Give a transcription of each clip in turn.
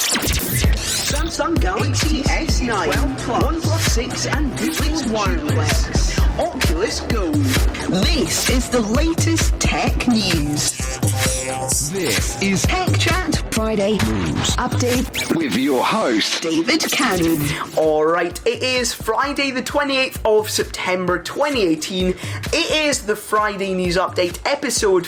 Samsung Galaxy S9, 12 Plus, OnePlus 6 and Google's Wireless, Oculus Go. This is the latest tech news. This is Tech Chat Friday News Update with your host, David Cannon. Alright, it is Friday the 28th of September 2018. It is the Friday News Update episode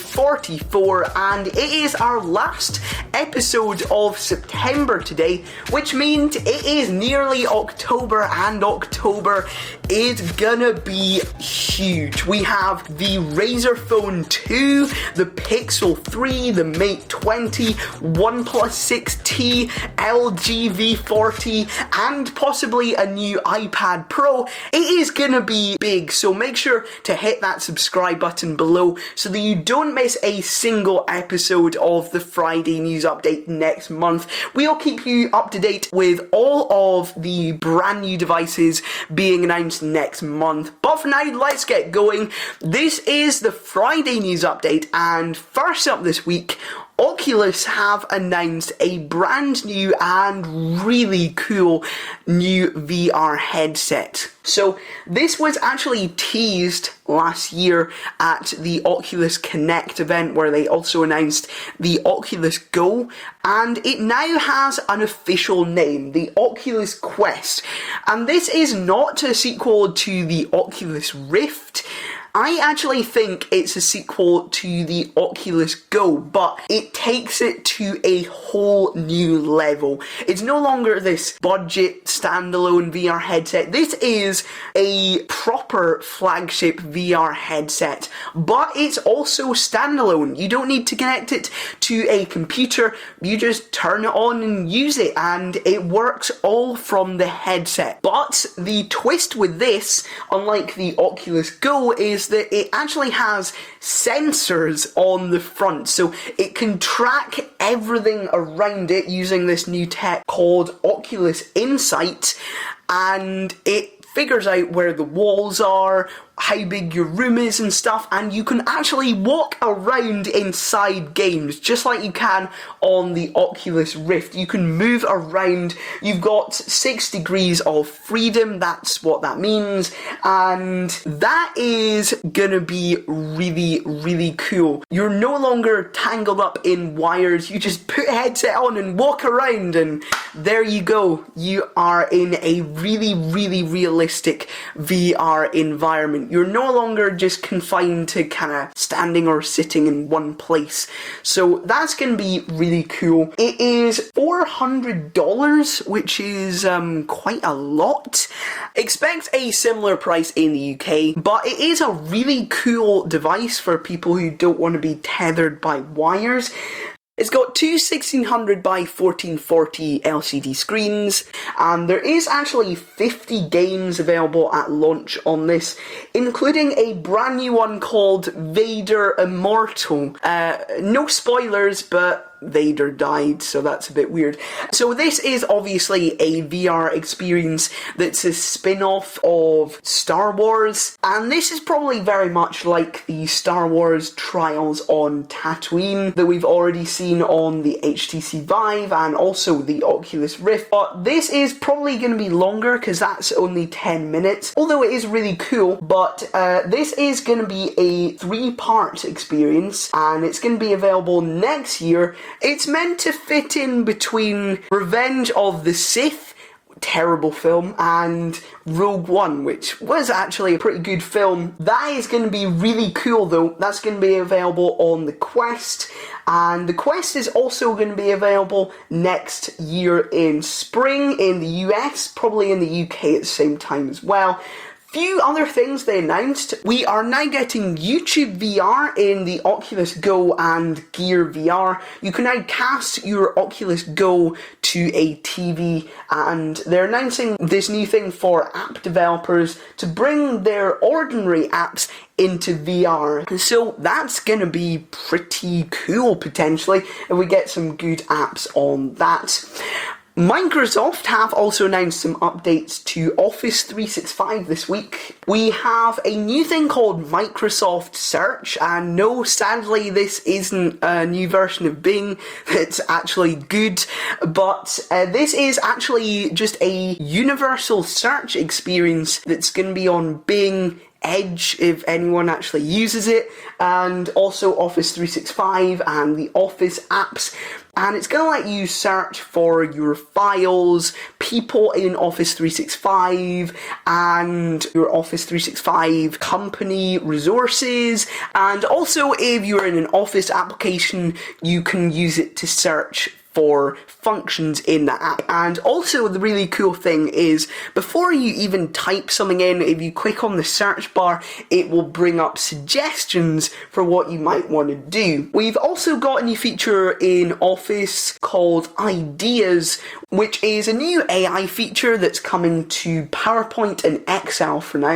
44 and it is our last episode of September today, which means it is nearly October and October is gonna be huge. We have the Razer Phone 2, the Pixel 3, the Mate 20, OnePlus 6T, LG V40, and possibly a new iPad Pro. It is gonna be big, so make sure to hit that subscribe button below so that you don't miss a single episode of the Friday News Update next month. We'll keep you up to date with all of the brand new devices being announced next month. But for now, let's get going. This is the Friday News Update, and first up this week, Oculus have announced a brand new and really cool new VR headset. So this was actually teased last year at the Oculus Connect event where they also announced the Oculus Go, and it now has an official name, the Oculus Quest. And this is not a sequel to the Oculus Rift. I actually think it's a sequel to the Oculus Go, but it takes it to a whole new level. It's no longer this budget standalone VR headset. This is a proper flagship VR headset, but it's also standalone. You don't need to connect it to a computer. You just turn it on and use it, and it works all from the headset. But the twist with this, unlike the Oculus Go, is that it actually has sensors on the front, so it can track everything around it using this new tech called Oculus Insight, and it figures out where the walls are, how big your room is and stuff, and you can actually walk around inside games just like you can on the Oculus Rift. You can move around. You've got 6 degrees of freedom, that's what that means, and that is gonna be really, really cool. You're no longer tangled up in wires. You just put a headset on and walk around, and there you go. You are in a really, really realistic VR environment. You're no longer just confined to kind of standing or sitting in one place. So that's going to be really cool. It is $400, which is quite a lot. Expect a similar price in the UK, but it is a really cool device for people who don't want to be tethered by wires. It's got two 1600 by 1440 LCD screens, and there is actually 50 games available at launch on this, including a brand new one called Vader Immortal. No spoilers, but Vader died, so that's a bit weird. So this is obviously a VR experience that's a spin-off of Star Wars, and this is probably very much like the Star Wars Trials on Tatooine that we've already seen on the HTC Vive and also the Oculus Rift, but this is probably going to be longer because that's only 10 minutes, although it is really cool. But this is going to be a 3-part experience, and it's going to be available next year. It's meant to fit in between Revenge of the Sith, terrible film, and Rogue One, which was actually a pretty good film. That is going to be really cool though. That's going to be available on the Quest, and the Quest is also going to be available next year in spring in the US, probably in the UK at the same time as well. Few other things they announced. We are now getting YouTube VR in the Oculus Go and Gear VR. You can now cast your Oculus Go to a TV, and they're announcing this new thing for app developers to bring their ordinary apps into VR. So that's gonna be pretty cool potentially if we get some good apps on that. Microsoft have also announced some updates to Office 365 this week. We have a new thing called Microsoft Search, and no, sadly, this isn't a new version of Bing that's actually good, but this is actually just a universal search experience that's going to be on Bing, Edge, if anyone actually uses it, and also Office 365 and the Office apps. And it's going to let you search for your files, people in Office 365, and your Office 365 company resources. And also, if you're in an Office application, you can use it to search for functions in the app. And also the really cool thing is, before you even type something in, if you click on the search bar, it will bring up suggestions for what you might want to do. We've also got a new feature in Office called Ideas, which is a new AI feature that's coming to PowerPoint and Excel for now.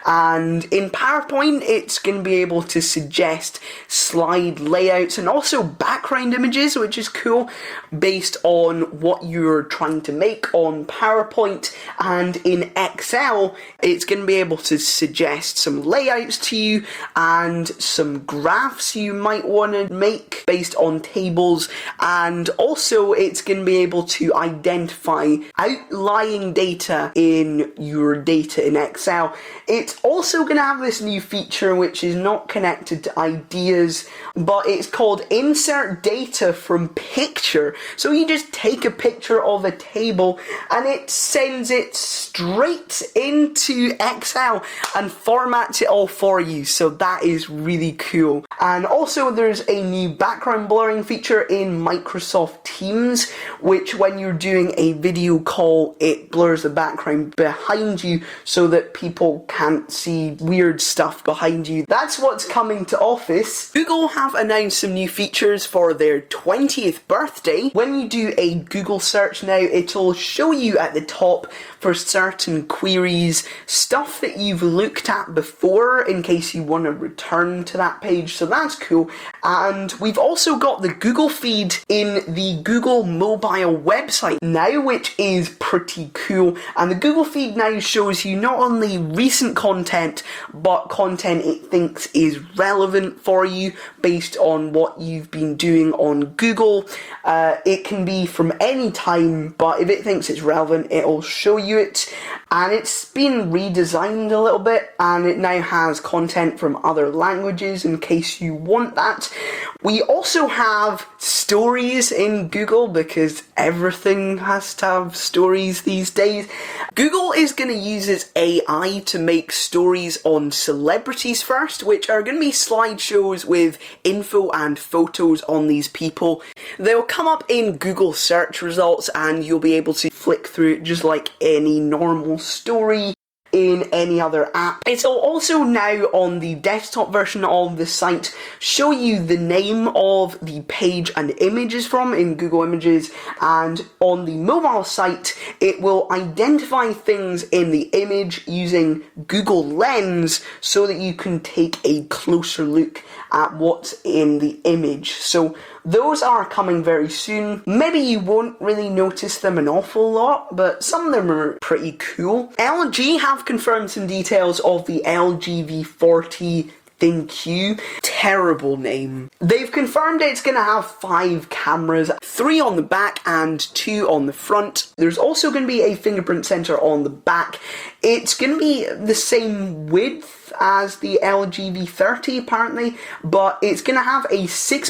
And in PowerPoint, it's going to be able to suggest slide layouts and also background images, which is cool, based on what you're trying to make on PowerPoint. And in Excel, it's going to be able to suggest some layouts to you and some graphs you might want to make based on tables. And also, it's going to be able to identify outlying data in your data in Excel. It's also going to have this new feature which is not connected to Ideas, but it's called Insert Data from Picture. So you just take a picture of a table and it sends it straight into Excel and formats it all for you. So that is really cool. And also there's a new background blurring feature in Microsoft Teams, which when you're doing a video call, it blurs the background behind you so that people can't see weird stuff behind you. That's what's coming to Office. Google have announced some new features for their 20th birthday. When you do a Google search now, it'll show you at the top for certain queries stuff that you've looked at before in case you want to return to that page. So that's cool. And we've also got the Google feed in the Google mobile website now, which is pretty cool. And the Google feed now shows you not only recent content, but content it thinks is relevant for you based on what you've been doing on Google. It can be from any time, but if it thinks it's relevant, it'll show you it. And it's been redesigned a little bit, and it now has content from other languages in case you want that. We also have stories in Google because everything has to have stories these days. Google is going to use its AI to make stories on celebrities first, which are going to be slideshows with info and photos on these people. They'll come up in Google search results and you'll be able to flick through it just like any normal story in any other app. It'll also now on the desktop version of the site show you the name of the page and image is from in Google Images, and on the mobile site it will identify things in the image using Google Lens so that you can take a closer look at what's in the image. So those are coming very soon. Maybe you won't really notice them an awful lot, but some of them are pretty cool. LG have confirmed some details of the LG V40 ThinQ. Terrible name. They've confirmed it's going to have 5 cameras, 3 on the back and 2 on the front. There's also going to be a fingerprint sensor on the back. It's going to be the same width as the LG V30 apparently, but it's going to have a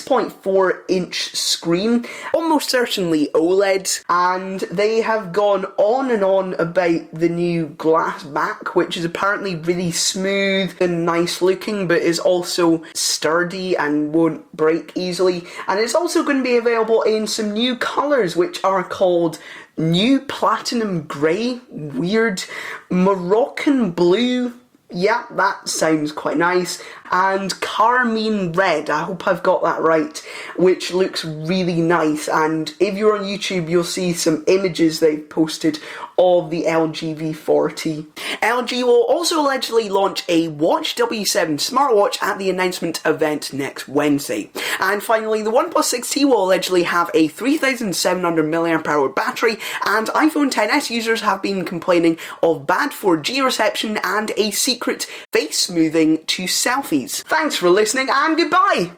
6.4 inch screen, almost certainly OLED, and they have gone on and on about the new glass back, which is apparently really smooth and nice looking, but is also sturdy and won't break easily. And it's also going to be available in some new colours, which are called New Platinum Grey, weird, Moroccan Blue. Yeah, that sounds quite nice. and Carmine Red, I hope I've got that right, which looks really nice. And if you're on YouTube, you'll see some images they've posted of the LG V40. LG will also allegedly launch a Watch W7 smartwatch at the announcement event next Wednesday. And finally, the OnePlus 6T will allegedly have a 3700 mAh battery, and iPhone XS users have been complaining of bad 4G reception and a secret face smoothing to selfies. Thanks for listening and goodbye!